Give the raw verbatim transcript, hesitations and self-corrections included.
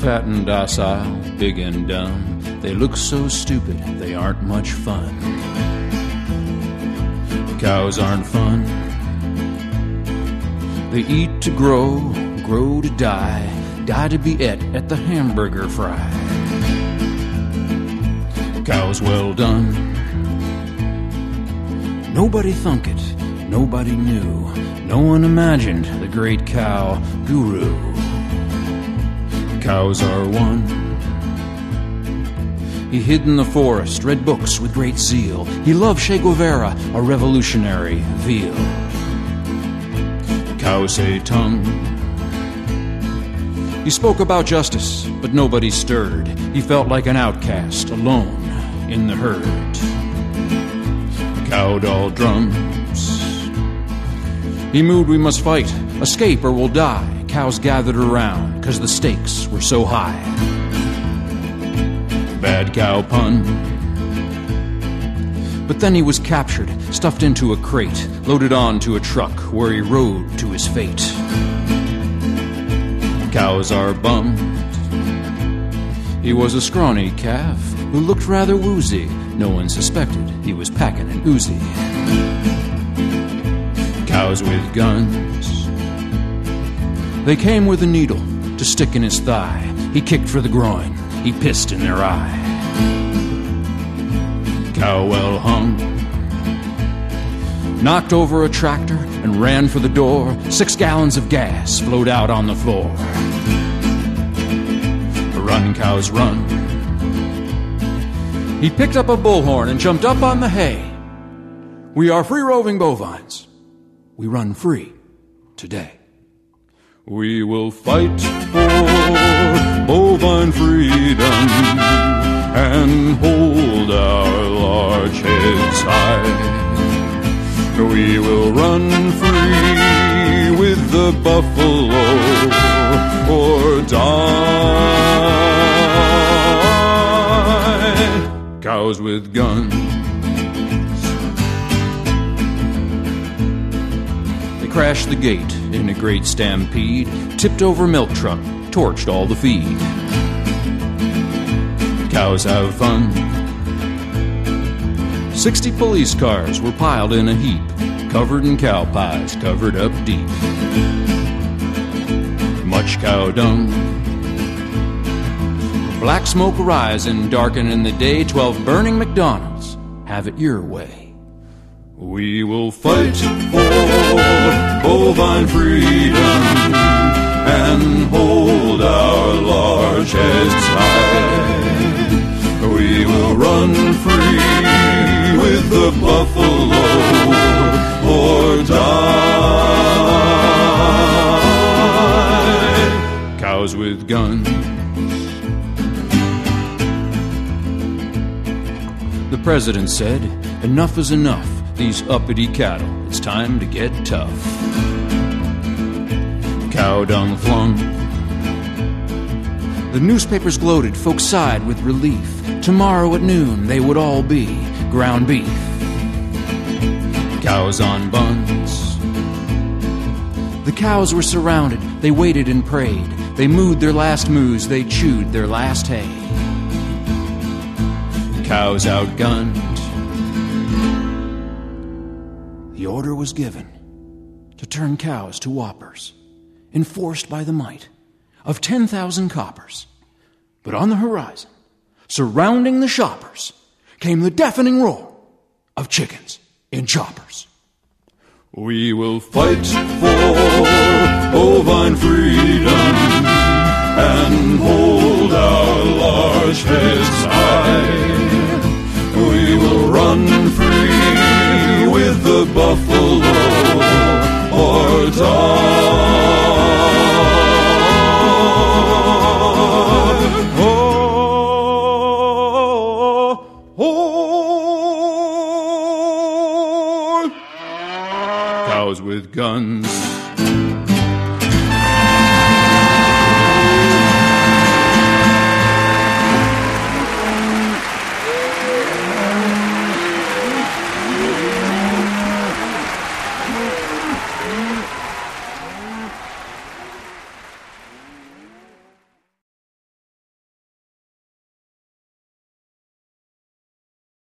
Fat and docile, big and dumb, they look so stupid, they aren't much fun. Cows aren't fun. They eat to grow, grow to die, die to be et at the hamburger fry. Cows well done. Nobody thunk it, nobody knew, no one imagined the great cow guru. Cows are one. He hid in the forest, read books with great zeal. He loved Che Guevara, a revolutionary veal. Cows say tongue. He spoke about justice, but nobody stirred. He felt like an outcast, alone in the herd. Cow doll drums. He moved, we must fight, escape or we'll die. Cows gathered around, 'cause the stakes were so high. Bad cow pun. But then he was captured, stuffed into a crate, loaded onto a truck where he rode to his fate. Cows are bummed. He was a scrawny calf who looked rather woozy. No one suspected he was packing an Uzi. Cows with guns. They came with a needle to stick in his thigh. He kicked for the groin. He pissed in their eye. Cow well hung. Knocked over a tractor and ran for the door. Six gallons of gas flowed out on the floor. Run, cows, run. He picked up a bullhorn and jumped up on the hay. We are free-roving bovines. We run free today. We will fight for bovine freedom and hold our large heads high. We will run free with the buffalo or die. Cows with guns. They crashed the gate in a great stampede, tipped over milk truck, torched all the feed. Cows have fun. Sixty police cars were piled in a heap, covered in cow pies, covered up deep. Much cow dung. Black smoke rising, darkening the day. Twelve burning McDonald's, have it your way. We will fight for bovine freedom and hold our large heads high. We will run free with the buffalo or die. Cows with guns. The president said, enough is enough. These uppity cattle, it's time to get tough. Cow dung flung. The newspapers gloated, folks sighed with relief. Tomorrow at noon they would all be ground beef. Cows on buns. The cows were surrounded, they waited and prayed. They mooed their last moos, they chewed their last hay. Cows outgunned. The order was given to turn cows to whoppers, enforced by the might of ten thousand coppers. But on the horizon, surrounding the shoppers, came the deafening roar of chickens in choppers. We will fight for bovine freedom and hold our large heads high. We will run free with the buffalo or die. Cows with guns.